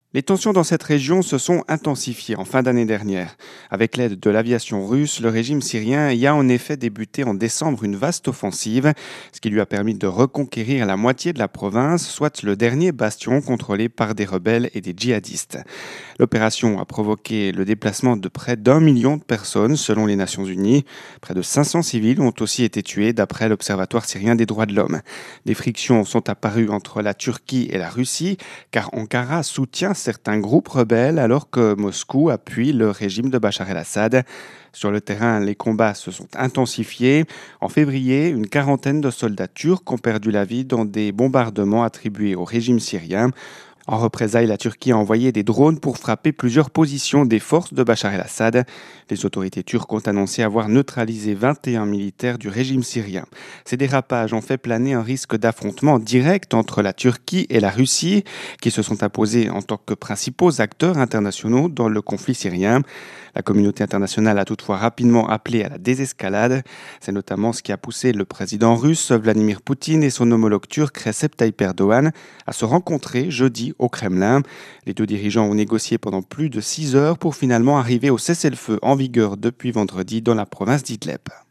Les tensions dans cette région se sont intensifiées en fin d'année dernière. Avec l'aide de l'aviation russe, le régime syrien y a en effet débuté en décembre une vaste offensive, ce qui lui a permis de reconquérir la moitié de la province, soit le dernier bastion contrôlé par des rebelles et des djihadistes. L'opération a provoqué le déplacement de près d'1 million de personnes selon les Nations Unies. Près de 500 civils ont aussi été tués d'après l'Observatoire syrien des droits de l'homme. Des frictions sont apparues entre la Turquie et la Russie, car Ankara soutient certains groupes rebelles alors que Moscou appuie le régime de Bachar el-Assad. Sur le terrain, les combats se sont intensifiés. En février, une quarantaine de soldats turcs ont perdu la vie dans des bombardements attribués au régime syrien. En représailles, la Turquie a envoyé des drones pour frapper plusieurs positions des forces de Bachar el-Assad. Les autorités turques ont annoncé avoir neutralisé 21 militaires du régime syrien. Ces dérapages ont fait planer un risque d'affrontement direct entre la Turquie et la Russie, qui se sont imposés en tant que principaux acteurs internationaux dans le conflit syrien. La communauté internationale a toutefois rapidement appelé à la désescalade. C'est notamment ce qui a poussé le président russe Vladimir Poutine et son homologue turc Recep Tayyip Erdogan à se rencontrer jeudi au Kremlin. Les deux dirigeants ont négocié pendant plus de 6 heures pour finalement arriver au cessez-le-feu en vigueur depuis vendredi dans la province d'Idlib.